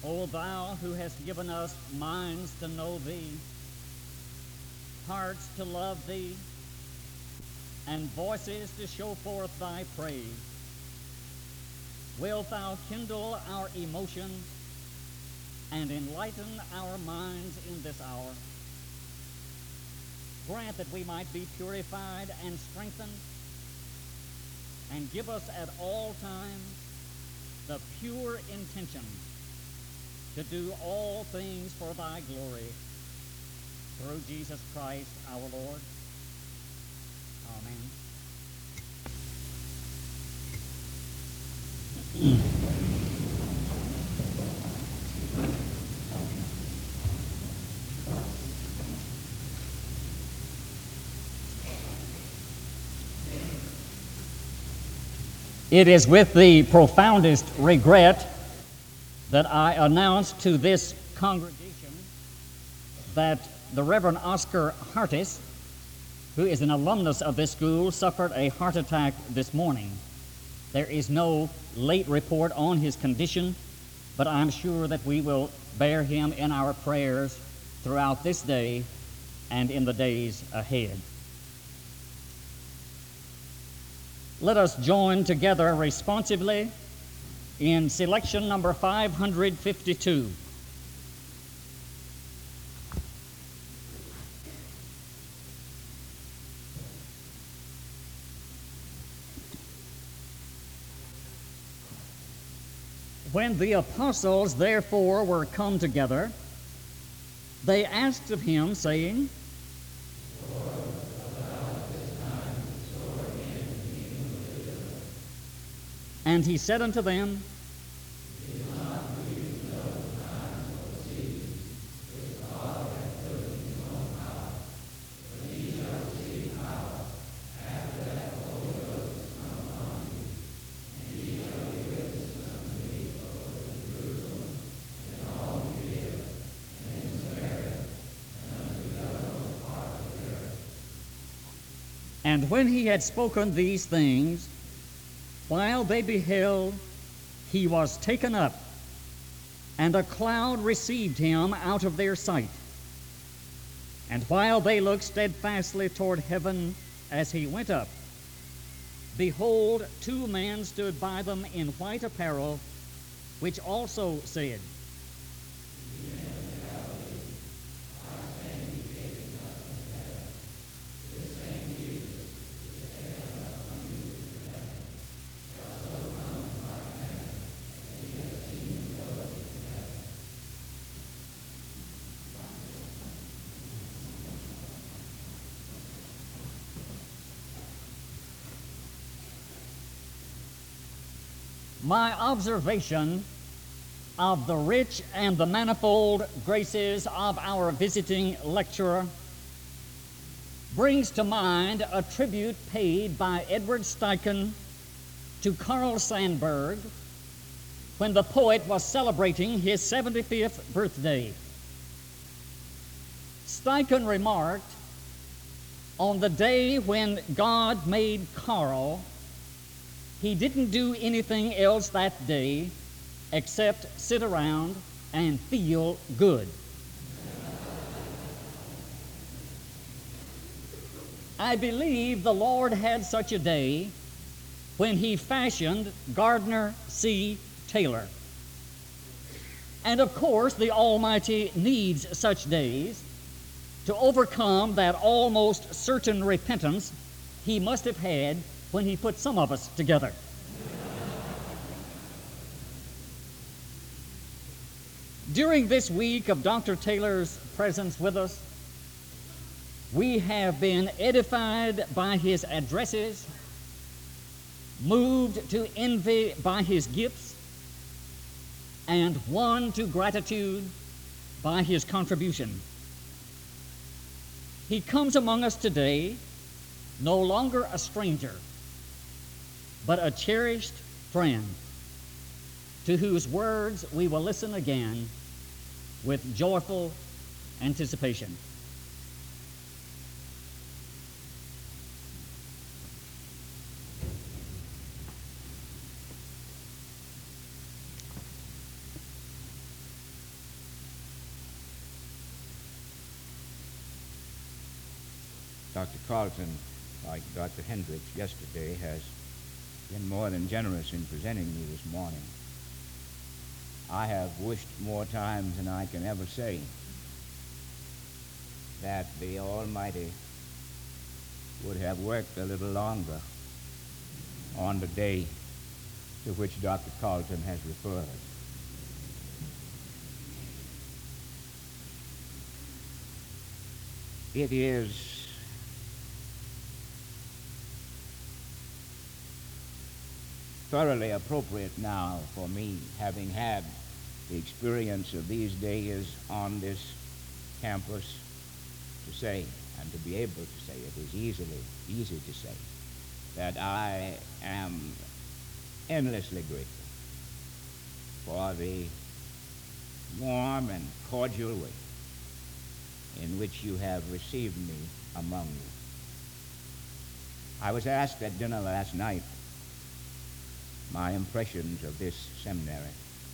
O thou who hast given us minds to know thee, hearts to love thee, and voices to show forth thy praise, wilt thou kindle our emotions and enlighten our minds in this hour? Grant that we might be purified and strengthened, and give us at all times the pure intention to do all things for thy glory, through Jesus Christ our Lord. Amen. It is with the profoundest regret that I announce to this congregation that the Reverend Oscar Hartis, who is an alumnus of this school, suffered a heart attack this morning. There is no late report on his condition, but I'm sure that we will bear him in our prayers throughout this day and in the days ahead. Let us join together responsively in selection number 552. When the apostles therefore were come together, they asked of him, saying, and he said unto them, and when he had spoken these things, while they beheld, he was taken up, and a cloud received him out of their sight. And while they looked steadfastly toward heaven as he went up, behold, two men stood by them in white apparel, which also said, my observation of the rich and the manifold graces of our visiting lecturer brings to mind a tribute paid by Edward Steichen to Carl Sandburg when the poet was celebrating his 75th birthday. Steichen remarked, on the day when God made Carl, he didn't do anything else that day except sit around and feel good. I believe the Lord had such a day when he fashioned Gardner C. Taylor. And of course, the Almighty needs such days to overcome that almost certain repentance he must have had when he put some of us together. During this week of Dr. Taylor's presence with us, we have been edified by his addresses, moved to envy by his gifts, and won to gratitude by his contribution. He comes among us today no longer a stranger, but a cherished friend, to whose words we will listen again with joyful anticipation. Dr. Carlton, like Dr. Hendricks yesterday, has been more than generous in presenting me this morning. I have wished more times than I can ever say that the Almighty would have worked a little longer on the day to which Dr. Carlton has referred. It is thoroughly appropriate now for me, having had the experience of these days on this campus, to say, and to be able to say, it is easy to say, that I am endlessly grateful for the warm and cordial way in which you have received me among you. I was asked at dinner last night my impressions of this seminary,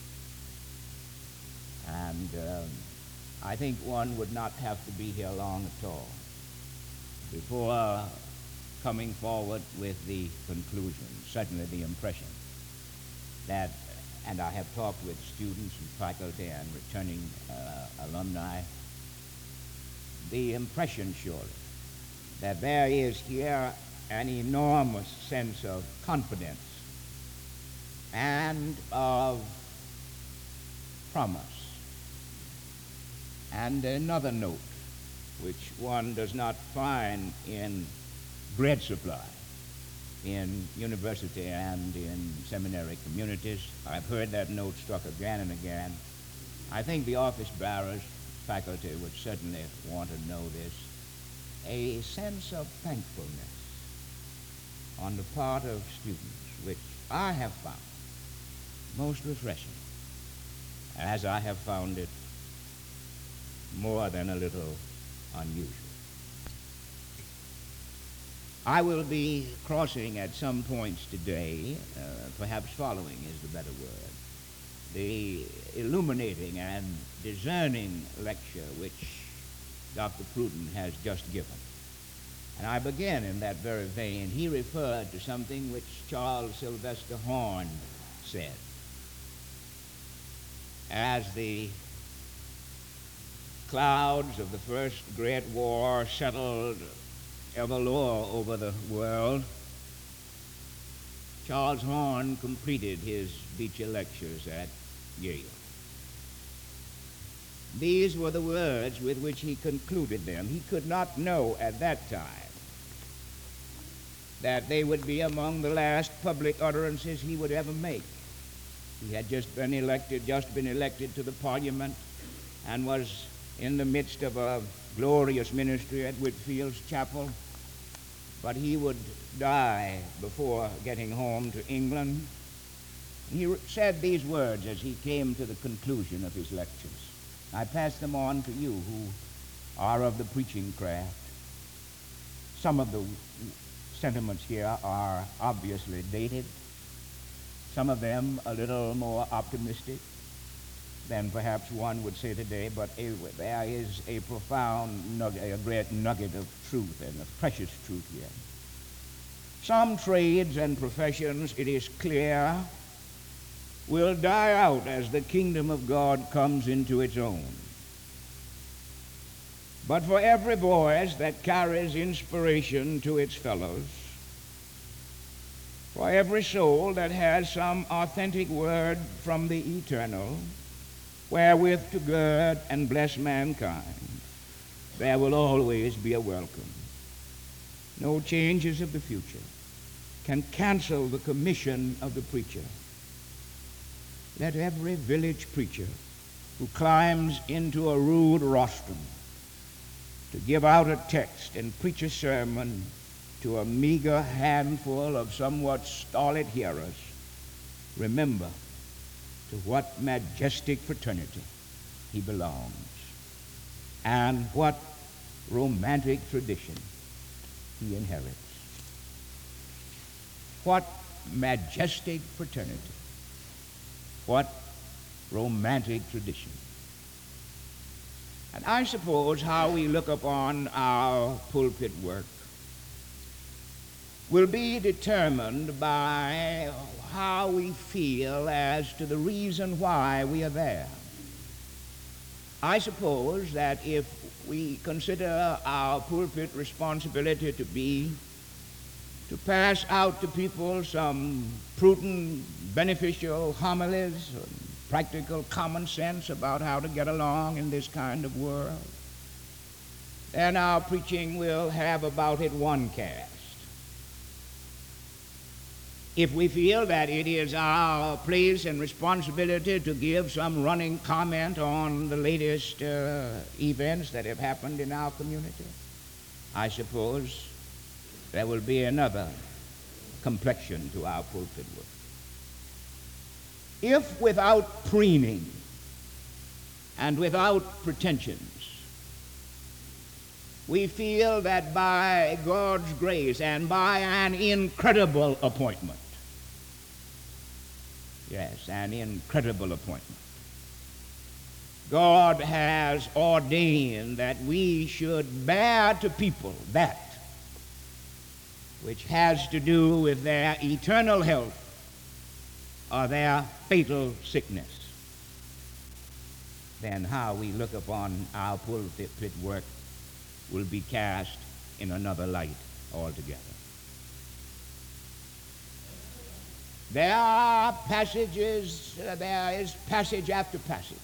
and I think one would not have to be here long at all before coming forward with the conclusion, certainly the impression that, and I have talked with students and faculty and returning alumni, the impression surely that there is here an enormous sense of confidence and of promise. And another note, which one does not find in bread supply in university and in seminary communities. I've heard that note struck again and again. I think the office bearers, faculty, would certainly want to know this. A sense of thankfulness on the part of students, which I have found most refreshing, as I have found it more than a little unusual. I will be crossing at some points today, perhaps following is the better word, the illuminating and discerning lecture which Dr. Pruden has just given. And I begin in that very vein. He referred to something which Charles Sylvester Horne said. As the clouds of the first great war settled ever lower over the world, Charles Horne completed his Beecher lectures at Yale. These were the words with which he concluded them. He could not know at that time that they would be among the last public utterances he would ever make. He had just been elected to the Parliament, and was in the midst of a glorious ministry at Whitfield's Chapel. But he would die before getting home to England. He said these words as he came to the conclusion of his lectures. I pass them on to you who are of the preaching craft. Some of the sentiments here are obviously dated, some of them a little more optimistic than perhaps one would say today, but there is a profound nugget, a great nugget of truth and of precious truth here. Some trades and professions, it is clear, will die out as the kingdom of God comes into its own. But for every voice that carries inspiration to its fellows, for every soul that has some authentic word from the eternal, wherewith to gird and bless mankind, there will always be a welcome. No changes of the future can cancel the commission of the preacher. Let every village preacher who climbs into a rude rostrum to give out a text and preach a sermon to a meager handful of somewhat stolid hearers remember to what majestic fraternity he belongs, and what romantic tradition he inherits. What majestic fraternity, what romantic tradition. And I suppose how we look upon our pulpit work will be determined by how we feel as to the reason why we are there. I suppose that if we consider our pulpit responsibility to be to pass out to people some prudent, beneficial homilies, practical common sense about how to get along in this kind of world, then our preaching will have about it one cast. If we feel that it is our place and responsibility to give some running comment on the latest events that have happened in our community, I suppose there will be another complexion to our pulpit work. If without preening and without pretensions, we feel that by God's grace and by an incredible appointment, yes, an incredible appointment, God has ordained that we should bear to people that which has to do with their eternal health or their fatal sickness, then how we look upon our pulpit work will be cast in another light altogether. There are passages, there is passage after passage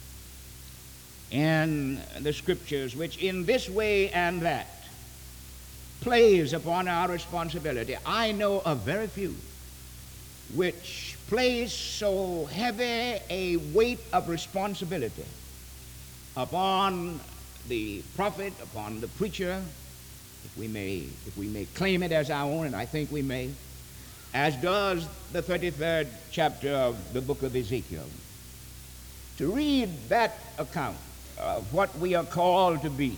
in the Scriptures which in this way and that plays upon our responsibility. I know of very few which place so heavy a weight of responsibility upon the prophet, upon the preacher, if we may claim it as our own, and I think we may, as does the 33rd chapter of the book of Ezekiel. To read that account of what we are called to be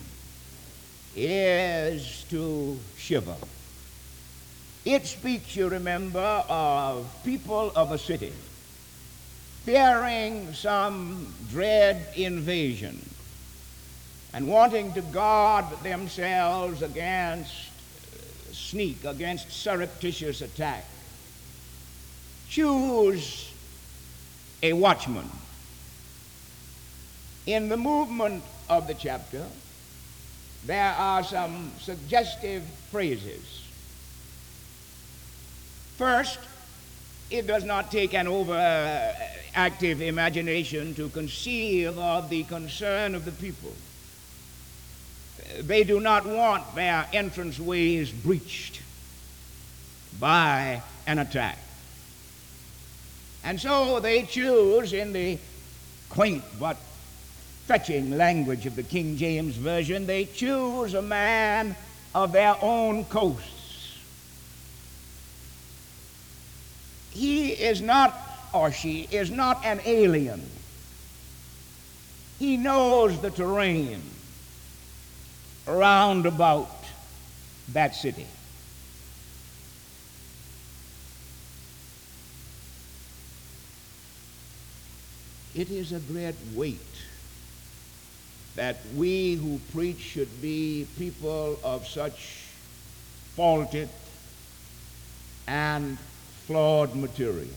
is to shiver. It speaks, you remember, of people of a city fearing some dread invasion and wanting to guard themselves against against surreptitious attack. Choose a watchman. In the movement of the chapter, there are some suggestive phrases. First, it does not take an overactive imagination to conceive of the concern of the people. They do not want their entranceways breached by an attack. And so they choose, in the quaint but fetching language of the King James Version, they choose a man of their own coasts. He is not, or she is not, an alien. He knows the terrain round about that city. It is a great weight that we who preach should be people of such faulted and flawed material.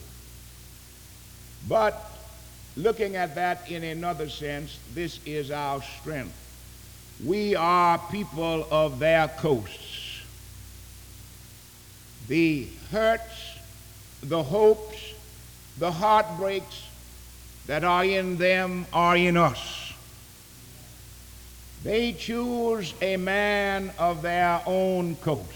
But looking at that in another sense, this is our strength. We are people of their coasts. The hurts, the hopes, the heartbreaks that are in them are in us. They choose a man of their own coasts.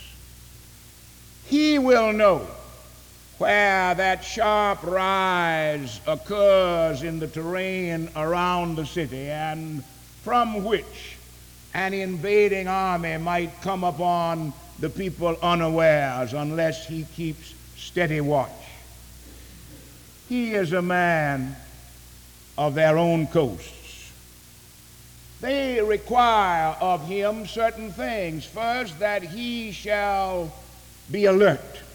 He will know where that sharp rise occurs in the terrain around the city, and from which an invading army might come upon the people unawares unless he keeps steady watch. He is a man of their own coasts. They require of him certain things. First, that he shall be alert.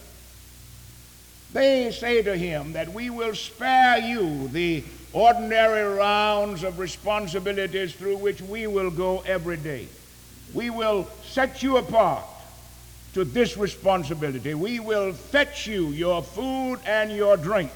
They say to him that we will spare you the ordinary rounds of responsibilities through which we will go every day. We will set you apart to this responsibility. We will fetch you your food and your drink.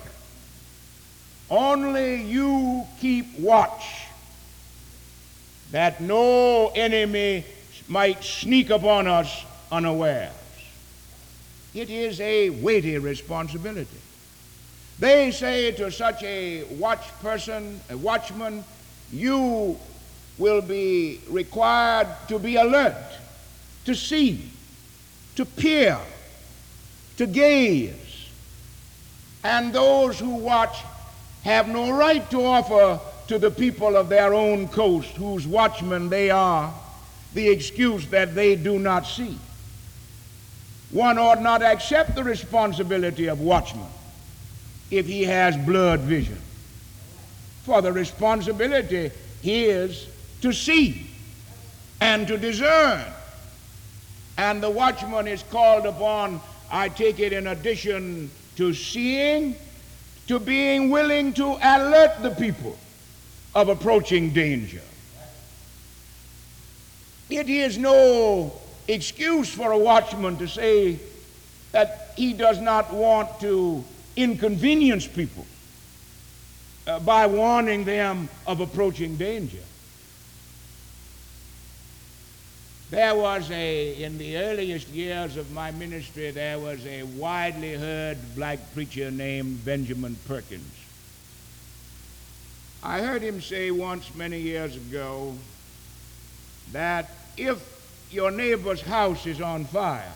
Only you keep watch, that no enemy might sneak upon us unawares. It is a weighty responsibility. They say to such a watchman, you will be required to be alert, to see, to peer, to gaze. And those who watch have no right to offer to the people of their own coast, whose watchmen they are, the excuse that they do not see. One ought not accept the responsibility of watchman if he has blurred vision. For the responsibility is to see and to discern. And the watchman is called upon, I take it, in addition to seeing, to being willing to alert the people of approaching danger. It is no excuse for a watchman to say that he does not want to inconvenience people by warning them of approaching danger. There was in the earliest years of my ministry, there was a widely heard black preacher named Benjamin Perkins. I heard him say once many years ago that if your neighbor's house is on fire,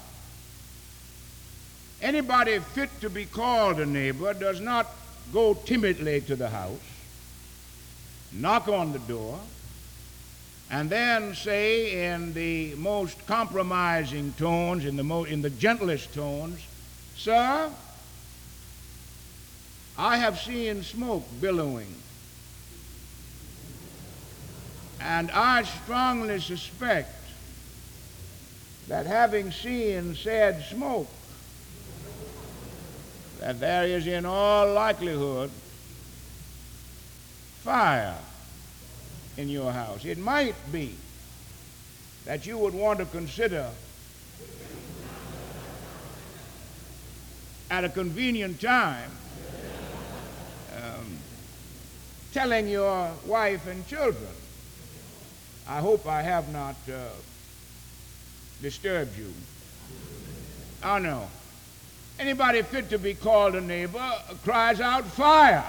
anybody fit to be called a neighbor does not go timidly to the house, knock on the door, and then say in the most compromising tones, in the gentlest tones, "Sir, I have seen smoke billowing, and I strongly suspect that having seen said smoke, that there is in all likelihood fire in your house. It might be that you would want to consider at a convenient time telling your wife and children. I hope I have not disturbed you." Oh no. Anybody fit to be called a neighbor cries out fire.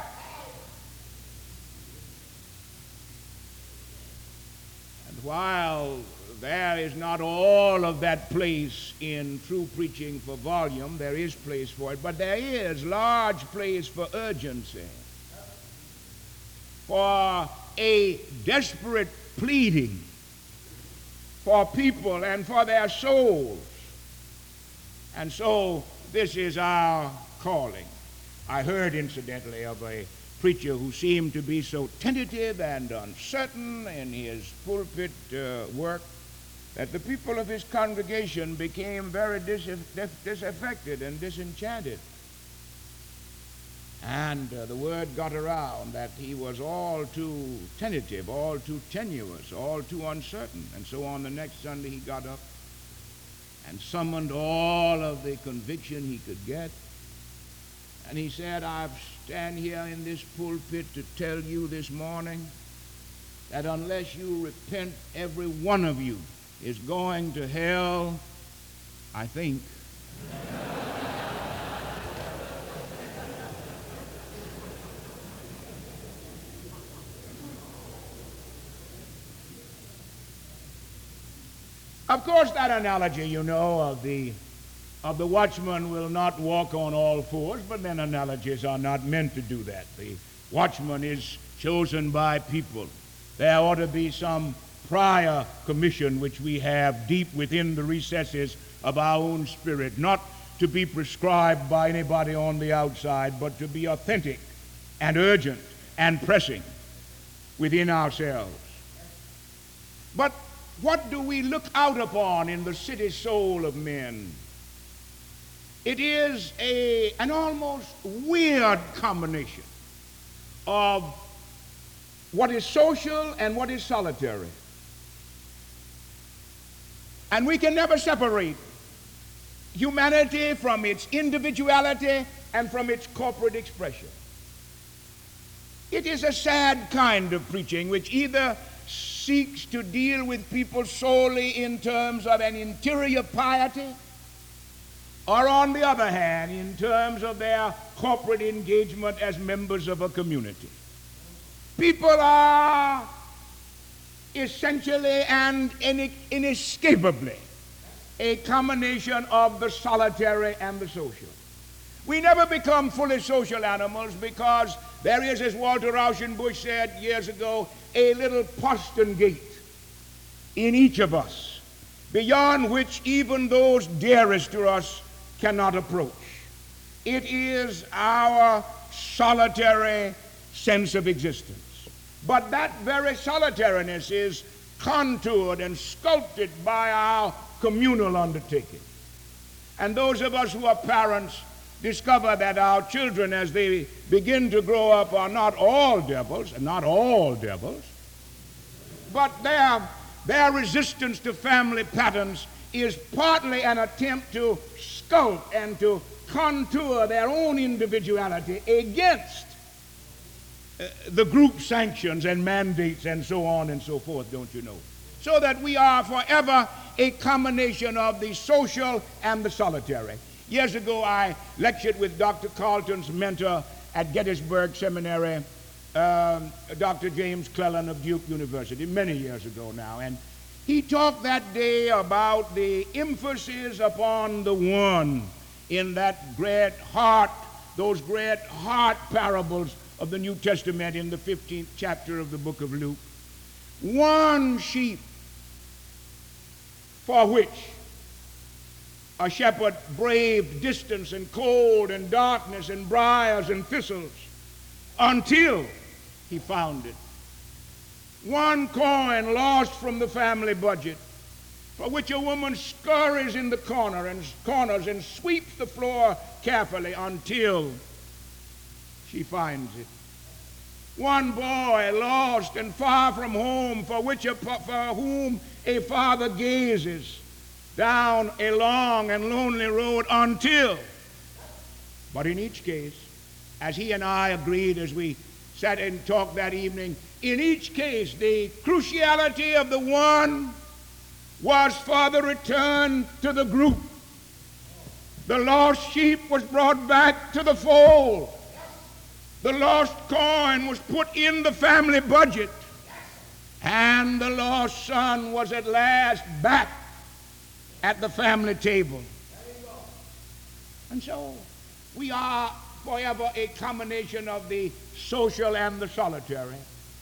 And while there is not all of that place in true preaching for volume, there is place for it, but there is large place for urgency, for a desperate pleading for people and for their souls. And so this is our calling. I heard, incidentally, of a preacher who seemed to be so tentative and uncertain in his pulpit work that the people of his congregation became very disaffected and disenchanted. And the word got around that he was all too tentative, all too tenuous, all too uncertain. And so on the next Sunday he got up and summoned all of the conviction he could get. And he said, "I stand here in this pulpit to tell you this morning that unless you repent, every one of you is going to hell, I think." Of course, that analogy, you know, of the watchman will not walk on all fours, but then analogies are not meant to do that. The watchman is chosen by people. There ought to be some prior commission which we have deep within the recesses of our own spirit, not to be prescribed by anybody on the outside, but to be authentic and urgent and pressing within ourselves. But what do we look out upon in the city soul of men? It is an almost weird combination of what is social and what is solitary. And we can never separate humanity, from its individuality, and from its corporate expression. It is a sad kind of preaching which either seeks to deal with people solely in terms of an interior piety, or on the other hand, in terms of their corporate engagement as members of a community. People are essentially and inescapably a combination of the solitary and the social. We never become fully social animals because there is, as Walter Rauschenbusch said years ago, a little postern gate in each of us, beyond which even those dearest to us cannot approach. It is our solitary sense of existence. But that very solitariness is contoured and sculpted by our communal undertaking. And those of us who are parents discover that our children, as they begin to grow up, are not all devils, but their resistance to family patterns is partly an attempt to sculpt and to contour their own individuality against the group sanctions and mandates and so on and so forth, don't you know? So that we are forever a combination of the social and the solitary. Years ago, I lectured with Dr. Carlton's mentor at Gettysburg Seminary, Dr. James Cleland of Duke University, many years ago now. And he talked that day about the emphasis upon the one in that great heart, those great heart parables of the New Testament in the 15th chapter of the book of Luke. One sheep for which a shepherd braved distance and cold and darkness and briars and thistles until he found it. One coin lost from the family budget, for which a woman scurries in the corners and sweeps the floor carefully until she finds it. One boy lost and far from home, for whom a father gazes down a long and lonely road until. But in each case, as he and I agreed as we sat and talked that evening, in each case the cruciality of the one was for the return to the group. The lost sheep was brought back to the fold. The lost coin was put in the family budget. And the lost son was at last back at the family table. And so we are forever a combination of the social and the solitary.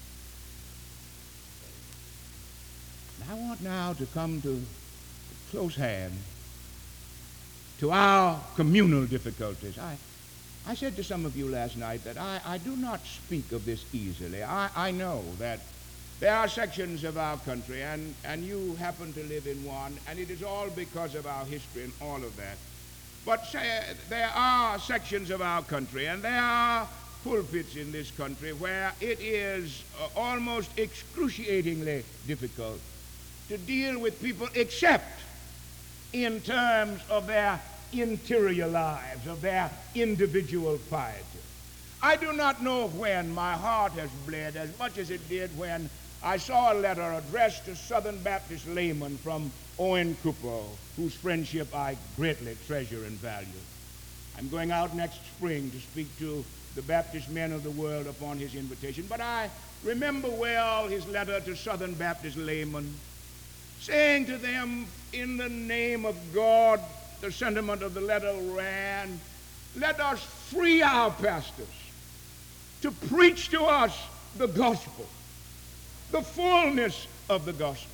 I want now to come to close hand to our communal difficulties. I said to some of you last night that I do not speak of this easily. I know that there are sections of our country, and you happen to live in one, and it is all because of our history and all of that. But there are sections of our country, and there are pulpits in this country where it is almost excruciatingly difficult to deal with people except in terms of their interior lives, of their individual piety. I do not know when my heart has bled as much as it did when I saw a letter addressed to Southern Baptist laymen from Owen Cooper, whose friendship I greatly treasure and value. I'm going out next spring to speak to the Baptist men of the world upon his invitation, but I remember well his letter to Southern Baptist laymen, saying to them, in the name of God, the sentiment of the letter ran, let us free our pastors to preach to us the gospel, the fullness of the gospel.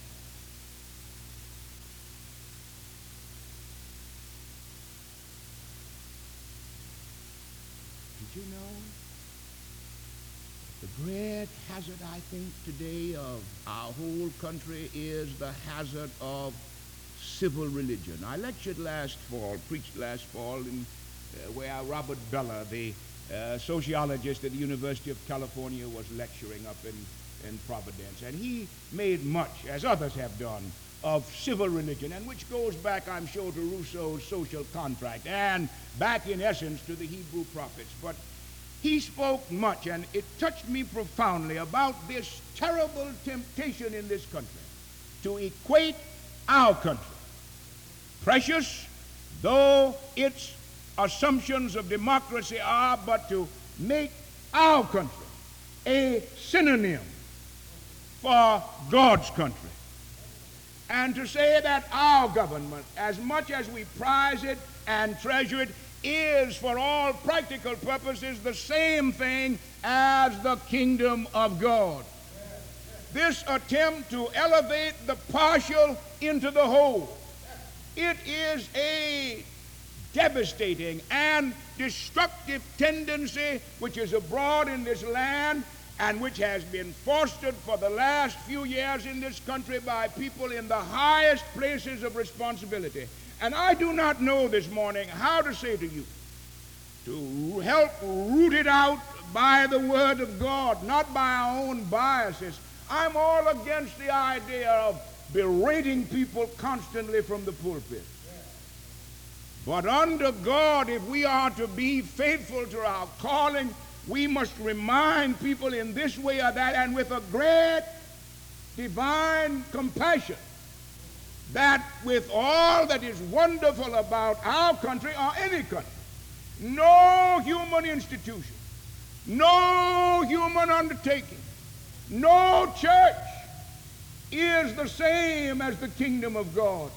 Did you know the great hazard, I think, today of our whole country is the hazard of civil religion? I lectured preached last fall, where Robert Bellah, the sociologist at the University of California, was lecturing up in Providence. And he made much, as others have done, of civil religion, and which goes back, I'm sure, to Rousseau's social contract and back, in essence, to the Hebrew prophets. But he spoke much, and it touched me profoundly about this terrible temptation in this country to equate our country, precious though its assumptions of democracy are, but to make our country a synonym for God's country. And to say that our government, as much as we prize it and treasure it, is for all practical purposes the same thing as the kingdom of God. This attempt to elevate the partial into the whole, it is a devastating and destructive tendency which is abroad in this land and which has been fostered for the last few years in this country by people in the highest places of responsibility. And I do not know this morning how to say to you, to help root it out by the Word of God, not by our own biases. I'm all against the idea of berating people constantly from the pulpit. But under God, if we are to be faithful to our calling, we must remind people in this way or that, and with a great divine compassion, that with all that is wonderful about our country or any country, no human institution, no human undertaking, no church is the same as the kingdom of God.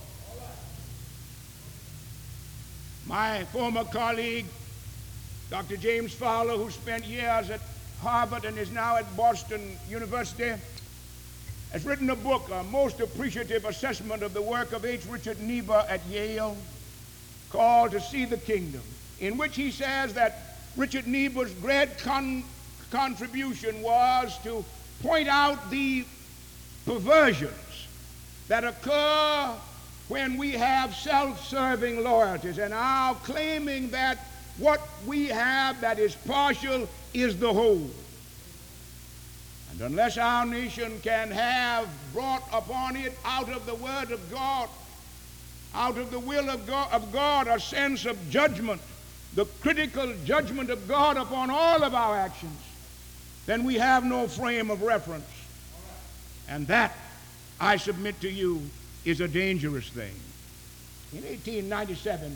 My former colleague, Dr. James Fowler, who spent years at Harvard and is now at Boston University, has written a book, a most appreciative assessment of the work of H. Richard Niebuhr at Yale, called To See the Kingdom, in which he says that Richard Niebuhr's great contribution was to point out the perversions that occur when we have self-serving loyalties and our claiming that what we have that is partial is the whole. And unless our nation can have brought upon it out of the Word of God, out of the will of God, a sense of judgment, the critical judgment of God upon all of our actions, then we have no frame of reference. And that, I submit to you, is a dangerous thing. In 1897,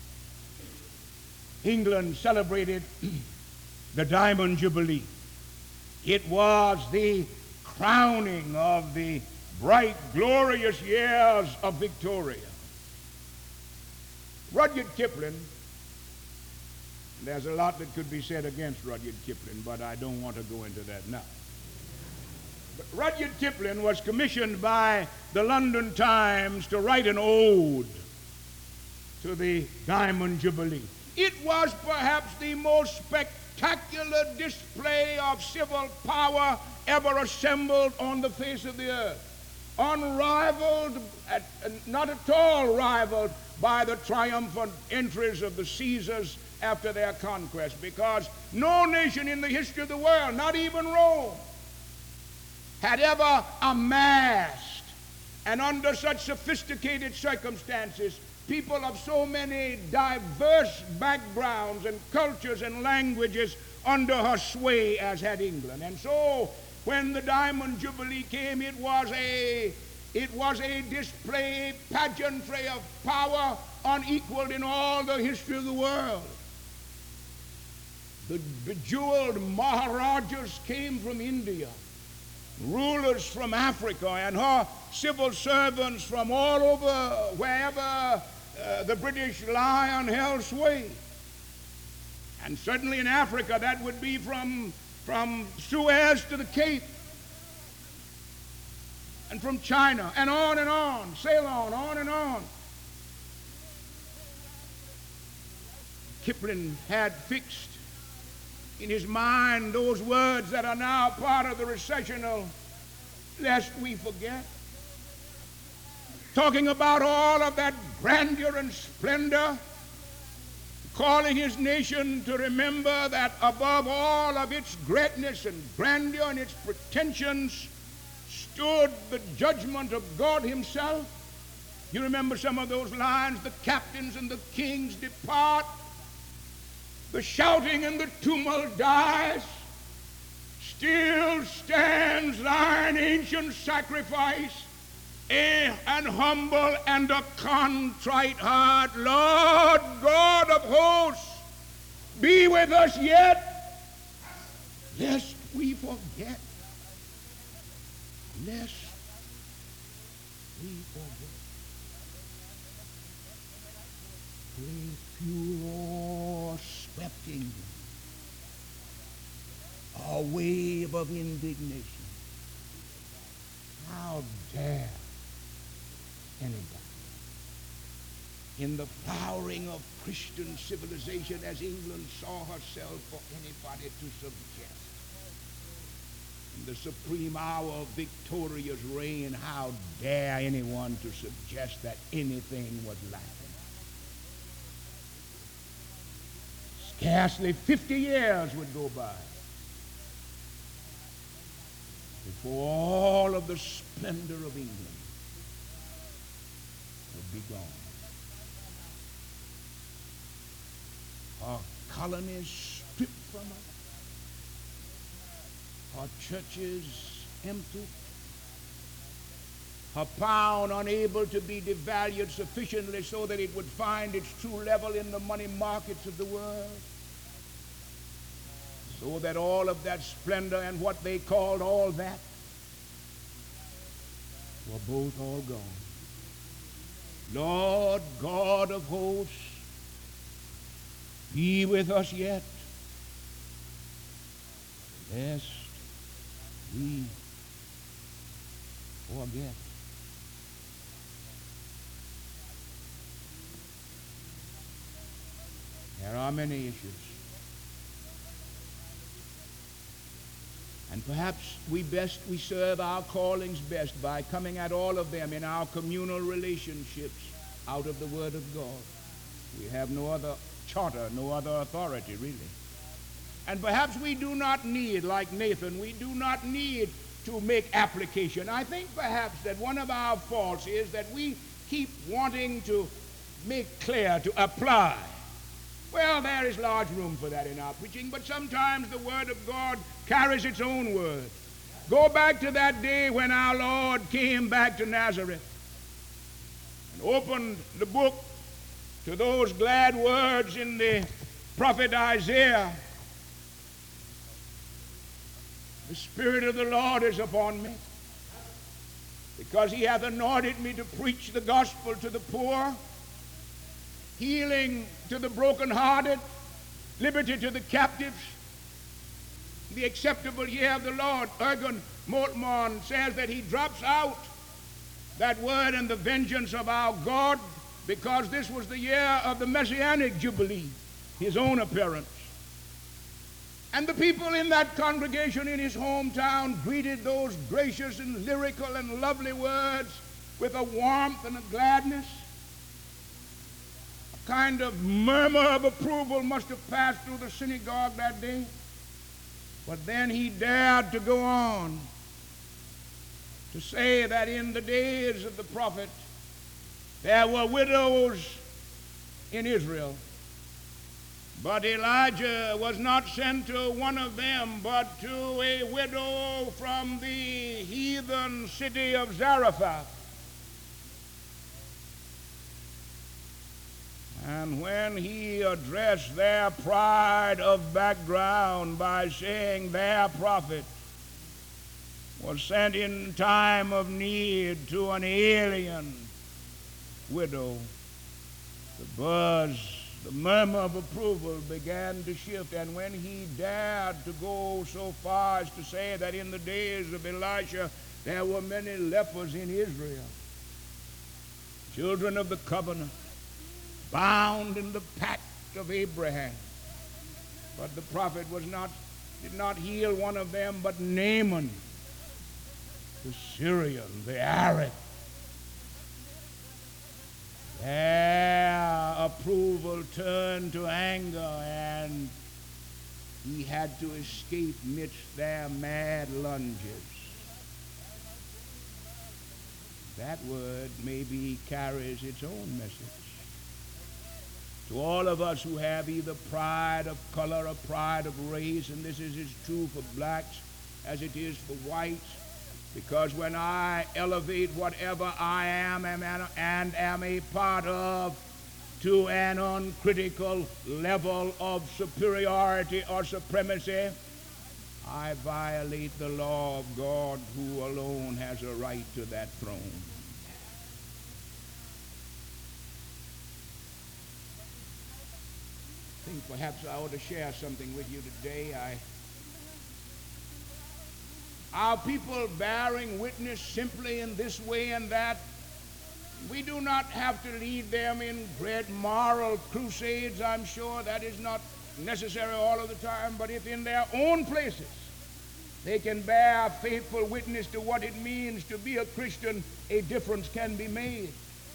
England celebrated the Diamond Jubilee. It was the crowning of the bright, glorious years of Victoria. Rudyard Kipling, there's a lot that could be said against Rudyard Kipling, but I don't want to go into that now. But Rudyard Kipling was commissioned by the London Times to write an ode to the Diamond Jubilee. It was perhaps the most spectacular display of civil power ever assembled on the face of the earth. Unrivaled, not at all rivaled by the triumphant entries of the Caesars after their conquest, because no nation in the history of the world, not even Rome, had ever amassed, and under such sophisticated circumstances, people of so many diverse backgrounds and cultures and languages under her sway as had England. And so when the Diamond Jubilee came, it was a display, pageantry of power unequaled in all the history of the world. The bejeweled Maharajas came from India, rulers from Africa, and her civil servants from all over, wherever the British Lion held sway. And certainly in Africa, that would be from Suez to the Cape, and from China, and on, Ceylon, on and on. Kipling had fixed in his mind those words that are now part of the recessional, lest we forget. Talking about all of that grandeur and splendor, calling his nation to remember that above all of its greatness and grandeur and its pretensions stood the judgment of God himself. You remember some of those lines, the captains and the kings depart, the shouting and the tumult dies, still stands thine ancient sacrifice, an humble and a contrite heart. Lord God of hosts, be with us yet, lest we forget, lest we forget. A furor swept England, a wave of indignation. How dare anybody, in the flowering of Christian civilization as England saw herself, for anybody to suggest, in the supreme hour of victorious reign, how dare anyone to suggest that anything was lacking? Scarcely 50 years would go by before all of the splendor of England would be gone. Our colonies stripped from us, our churches emptied, a pound unable to be devalued sufficiently so that it would find its true level in the money markets of the world, so that all of that splendor and what they called all that were both all gone. Lord God of hosts, be with us yet, lest we forget. There are many issues. And perhaps we serve our callings best by coming at all of them in our communal relationships out of the Word of God. We have no other charter, no other authority, really. And perhaps we do not need, like Nathan, we do not need to make application. I think perhaps that one of our faults is that we keep wanting to make clear, to apply. Well, there is large room for that in our preaching, but sometimes the Word of God carries its own word. Go back to that day when our Lord came back to Nazareth and opened the book to those glad words in the prophet Isaiah. The Spirit of the Lord is upon me, because he hath anointed me to preach the gospel to the poor, healing to the brokenhearted, liberty to the captives, the acceptable year of the Lord. Ergun Moltmann says that he drops out that word and the vengeance of our God because this was the year of the Messianic Jubilee, his own appearance. And the people in that congregation in his hometown greeted those gracious and lyrical and lovely words with a warmth and a gladness. A kind of murmur of approval must have passed through the synagogue that day. But then he dared to go on to say that in the days of the prophet there were widows in Israel. But Elijah was not sent to one of them, but to a widow from the heathen city of Zarephath. And when he addressed their pride of background by saying their prophet was sent in time of need to an alien widow, the buzz, the murmur of approval began to shift. And when he dared to go so far as to say that in the days of Elisha there were many lepers in Israel, children of the covenant, bound in the pact of Abraham. But the prophet did not heal one of them, but Naaman, the Syrian, the Arab. Their approval turned to anger, and he had to escape midst their mad lunges. that word maybe carries its own message. To all of us who have either pride of color or pride of race, and this is as true for blacks as it is for whites, because when I elevate whatever I am and am a part of to an uncritical level of superiority or supremacy, I violate the law of God, who alone has a right to that throne. I think perhaps I ought to share something with you today. Our people bearing witness simply in this way and that. We do not have to lead them in great moral crusades. I'm sure that is not necessary all of the time, but if in their own places they can bear faithful witness to what it means to be a Christian, a difference can be made.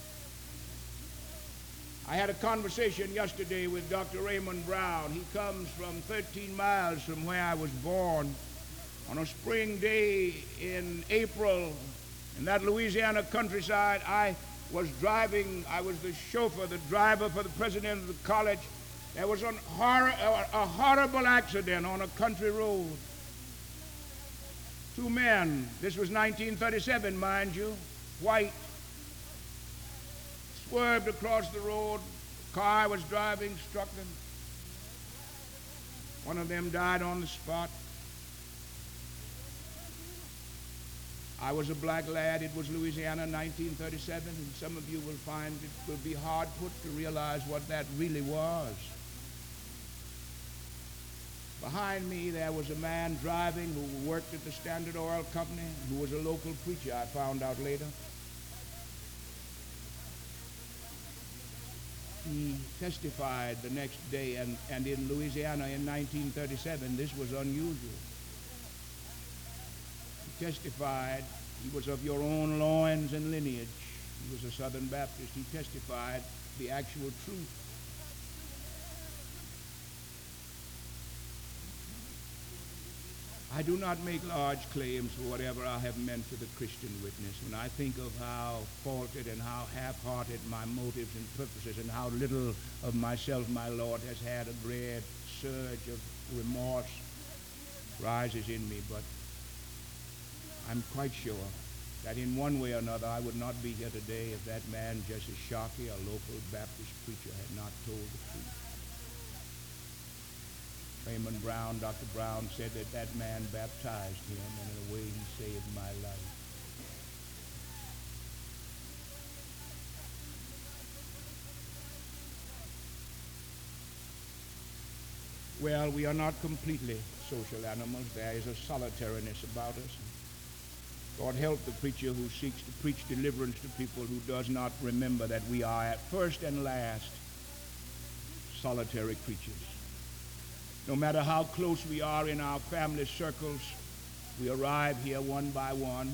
I had a conversation yesterday with Dr. Raymond Brown. He comes from 13 miles from where I was born. On a spring day in April in that Louisiana countryside, I was the chauffeur, the driver for the president of the college. There was a horrible accident on a country road. Two men, this was 1937, mind you, white, swerved across the road. The car I was driving struck them. One of them died on the spot. I was a black lad. It was Louisiana, 1937, and some of you will find it will be hard put to realize what that really was. Behind me, there was a man driving who worked at the Standard Oil Company, who was a local preacher, I found out later. He testified the next day, and in Louisiana in 1937, this was unusual. He testified, he was of your own loins and lineage. He was a Southern Baptist. He testified the actual truth. I do not make large claims for whatever I have meant to the Christian witness. When I think of how faulted and how half-hearted my motives and purposes, and how little of myself my Lord has had, a great surge of remorse rises in me. But I'm quite sure that in one way or another I would not be here today if that man, Jesse Sharkey, a local Baptist preacher, had not told the truth. Raymond Brown, Dr. Brown, said that that man baptized him, and in a way he saved my life. Well, we are not completely social animals. There is a solitariness about us. God help the preacher who seeks to preach deliverance to people who does not remember that we are at first and last solitary creatures. No matter how close we are in our family circles, we arrive here one by one,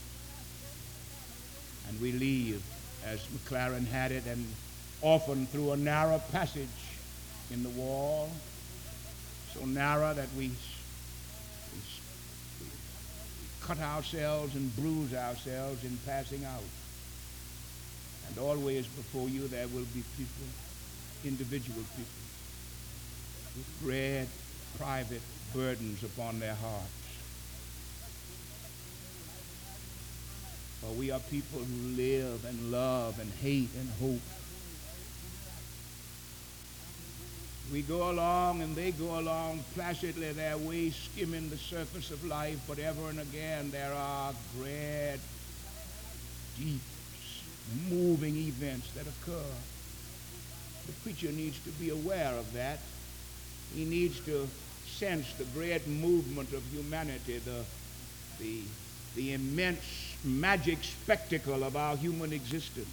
and we leave, as McLaren had it, and often through a narrow passage in the wall, so narrow that we cut ourselves and bruise ourselves in passing out. And always before you there will be people, individual people, with great private burdens upon their hearts. For we are people who live and love and hate and hope. We go along and they go along placidly their way, skimming the surface of life, but ever and again there are great, deep, moving events that occur. The preacher needs to be aware of that. He needs to sense the great movement of humanity, the immense magic spectacle of our human existence.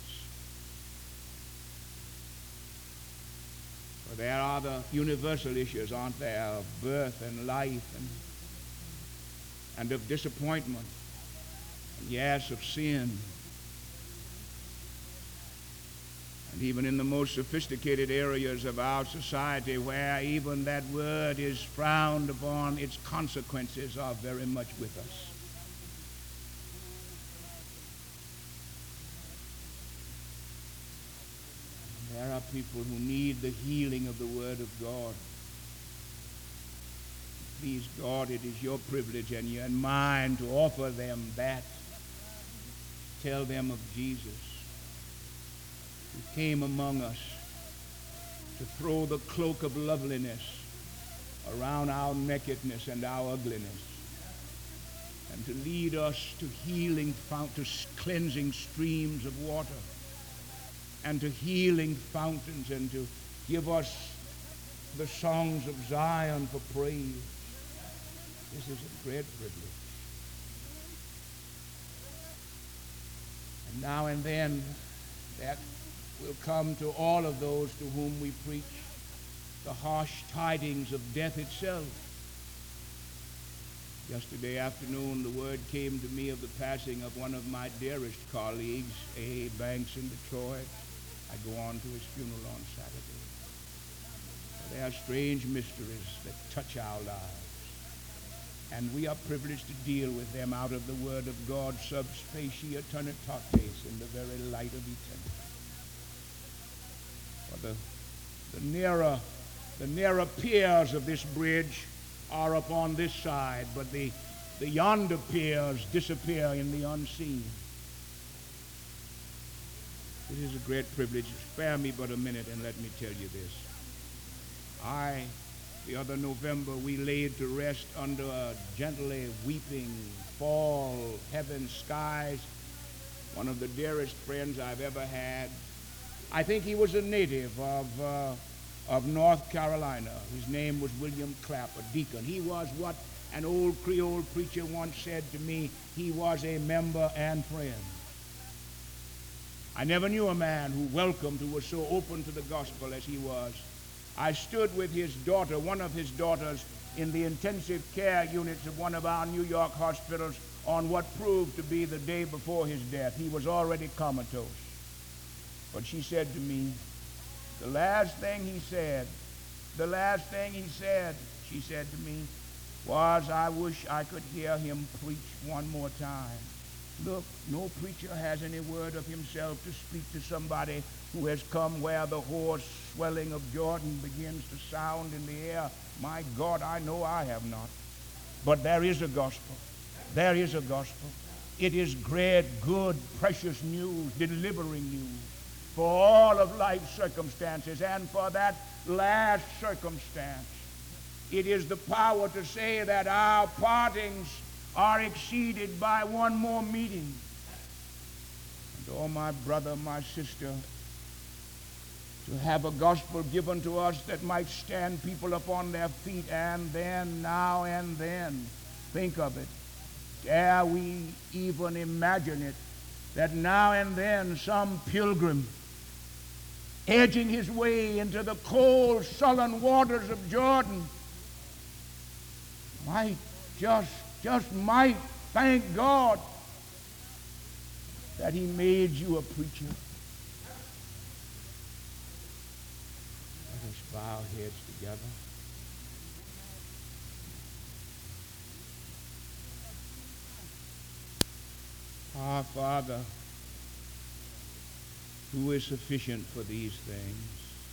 For there are the universal issues, aren't there, of birth and life and of disappointment, and yes, of sin. And even in the most sophisticated areas of our society, where even that word is frowned upon, its consequences are very much with us. people who need the healing of the Word of God. Please, God, it is your privilege and mine to offer them that. Tell them of Jesus, who came among us to throw the cloak of loveliness around our nakedness and our ugliness, and to lead us to healing, to cleansing streams of water, and to healing fountains, and to give us the songs of Zion for praise. This is a great privilege. And now and then that will come to all of those to whom we preach the harsh tidings of death itself. Yesterday afternoon, the word came to me of the passing of one of my dearest colleagues, A. Banks in Detroit. I go on to his funeral on Saturday. There are strange mysteries that touch our lives, and we are privileged to deal with them out of the Word of God, sub specie eternitatis, in the very light of eternity. For the nearer piers of this bridge are upon this side, but the yonder piers disappear in the unseen. It is a great privilege. Spare me but a minute and let me tell you this. The other November, we laid to rest under a gently weeping fall heaven skies one of the dearest friends I've ever had. I think he was a native of North Carolina. His name was William Clapp, a deacon. He was what an old Creole preacher once said to me, he was a member and friend. I never knew a man who welcomed, who was so open to the gospel as he was. I stood with his daughter, one of his daughters, in the intensive care units of one of our New York hospitals on what proved to be the day before his death. He was already comatose. But she said to me, the last thing he said, she said to me, was, I wish I could hear him preach one more time. Look, no preacher has any word of himself to speak to somebody who has come where the hoarse swelling of Jordan begins to sound in the air. My God, I know I have not. But there is a gospel. There is a gospel. It is great, good, precious news, delivering news for all of life's circumstances, and for that last circumstance. It is the power to say that our partings are exceeded by one more meeting. And oh, my brother, my sister, to have a gospel given to us that might stand people upon their feet, and then, now and then, think of it. Dare we even imagine it, that now and then some pilgrim edging his way into the cold, sullen waters of Jordan might just might thank God that he made you a preacher. Let us bow our heads together. Our Father, who is sufficient for these things,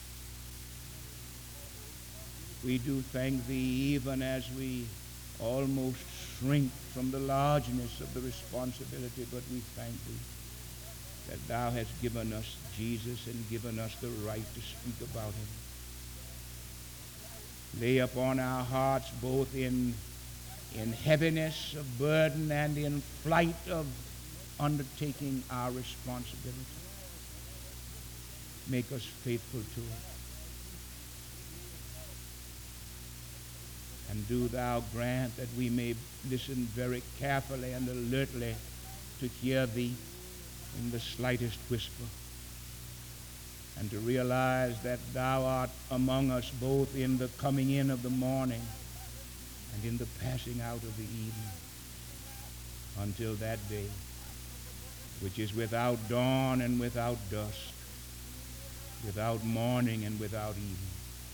we do thank thee even as we almost shrink from the largeness of the responsibility, but we thank thee that thou hast given us Jesus and given us the right to speak about him. Lay upon our hearts, both in heaviness of burden and in flight of undertaking our responsibility. Make us faithful to it. And do thou grant that we may listen very carefully and alertly to hear thee in the slightest whisper, and to realize that thou art among us both in the coming in of the morning and in the passing out of the evening, until that day which is without dawn and without dusk, without morning and without evening.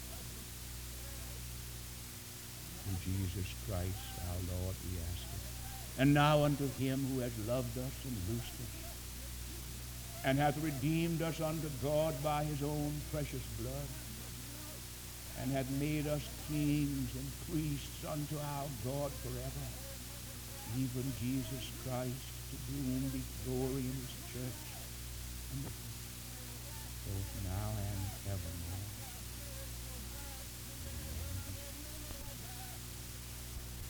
Through Jesus Christ our Lord we ask it. And now unto him who has loved us and loosed us and hath redeemed us unto God by his own precious blood, and hath made us kings and priests unto our God forever, even Jesus Christ, to whom be glory in his church and the